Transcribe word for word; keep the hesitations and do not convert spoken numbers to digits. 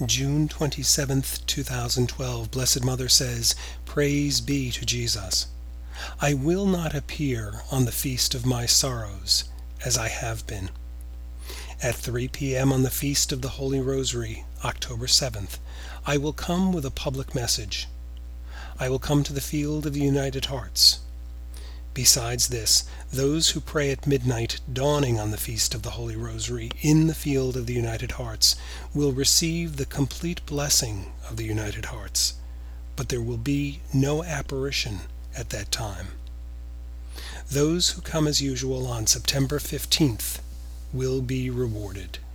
June twenty-seventh, two thousand twelve, Blessed Mother says, "Praise be to Jesus. I will not appear on the feast of my sorrows as I have been. At three p m on the Feast of the Holy Rosary, October seventh, I will come with a public message. I will come to the Field of the United Hearts. Besides this, those who pray at midnight dawning on the Feast of the Holy Rosary in the Field of the United Hearts will receive the complete blessing of the United Hearts, but there will be no apparition at that time. Those who come as usual on September fifteenth will be rewarded."